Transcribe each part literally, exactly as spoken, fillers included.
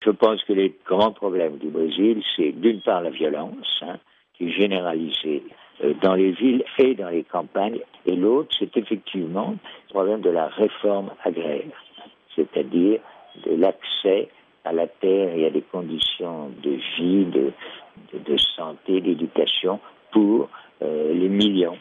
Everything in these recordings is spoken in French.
Je pense que les grands problèmes du Brésil, c'est d'une part la violence, hein, qui est généralisée euh, dans les villes et dans les campagnes, et l'autre, c'est effectivement le problème de la réforme agraire, c'est-à-dire de l'accès à la terre et à des conditions de vie, de, de, de santé, d'éducation pour euh, les millions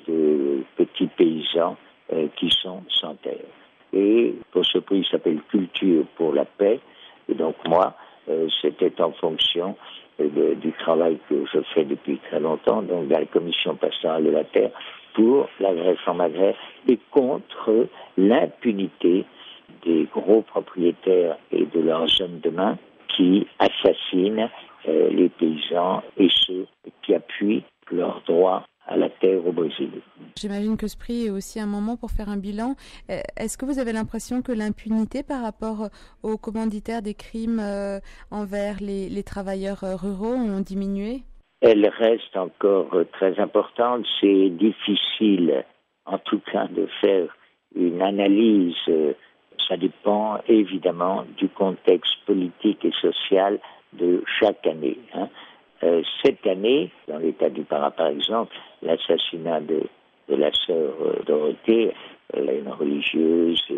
de petits paysans euh, qui sont sans terre. Et pour ce prix, il s'appelle Culture pour la paix. Et donc moi, euh, c'était en fonction euh, de, du travail que je fais depuis très longtemps, donc dans la commission pastorale de la terre, pour la réforme agraire et contre l'impunité des gros propriétaires et de leurs hommes de main qui assassinent euh, les paysans et ceux qui appuient leurs droits à la terre au Brésil. J'imagine que ce prix est aussi un moment pour faire un bilan. Est-ce que vous avez l'impression que l'impunité par rapport aux commanditaires des crimes euh, envers les, les travailleurs ruraux ont diminué? Elle reste encore très importante. C'est difficile, en tout cas, de faire une analyse. Ça dépend évidemment du contexte politique et social de chaque année, hein. Euh, cette année, dans l'État du Pará, par exemple, l'assassinat de, de la sœur euh, Dorothée, euh, une religieuse euh,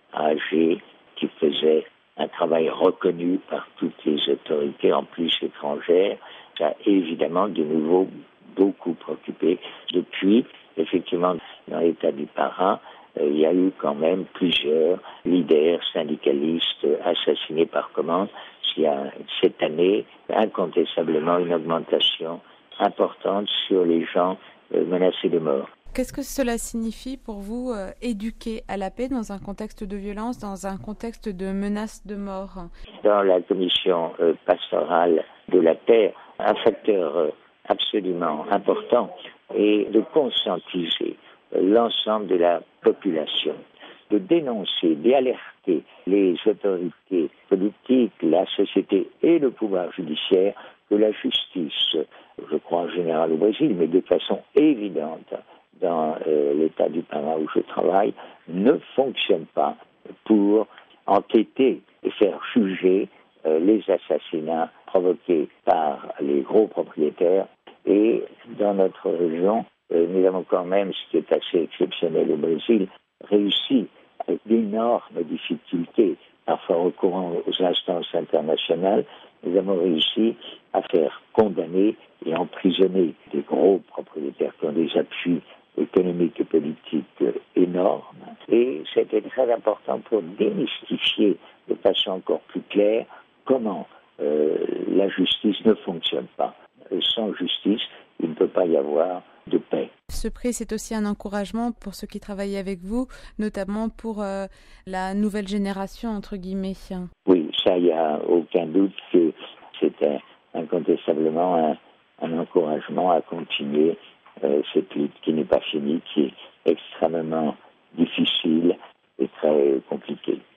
âgée qui faisait un travail reconnu par toutes les autorités, en plus étrangères, ça a évidemment de nouveau beaucoup préoccupé. Depuis, effectivement, dans l'État du Pará, euh, il y a eu quand même plusieurs leaders syndicalistes assassinés par commande. Il y a cette année incontestablement une augmentation importante sur les gens euh, menacés de mort. Qu'est-ce que cela signifie pour vous, euh, éduquer à la paix dans un contexte de violence, dans un contexte de menace de mort? Dans la commission euh, pastorale de la terre, un facteur euh, absolument important est de conscientiser euh, l'ensemble de la population, de dénoncer, d'alerter les autorités politiques, la société et le pouvoir judiciaire que la justice, je crois en général au Brésil, mais de façon évidente dans euh, l'État du Pará où je travaille, ne fonctionne pas pour enquêter et faire juger euh, les assassinats provoqués par les gros propriétaires. Et dans notre région, euh, nous avons quand même, ce qui est assez exceptionnel au Brésil, réussi avec d'énormes difficultés, parfois recourant aux instances internationales, nous avons réussi à faire condamner et emprisonner des gros propriétaires qui ont des appuis économiques et politiques énormes. Et c'était très important pour démystifier de façon encore plus claire comment euh, la justice ne fonctionne pas. Sans justice, il ne peut pas y avoir de paix. Ce prix, c'est aussi un encouragement pour ceux qui travaillent avec vous, notamment pour euh, la nouvelle génération, entre guillemets. Oui, ça, il n'y a aucun doute que c'est un, incontestablement un, un encouragement à continuer euh, cette lutte qui n'est pas finie, qui est extrêmement difficile et très compliquée.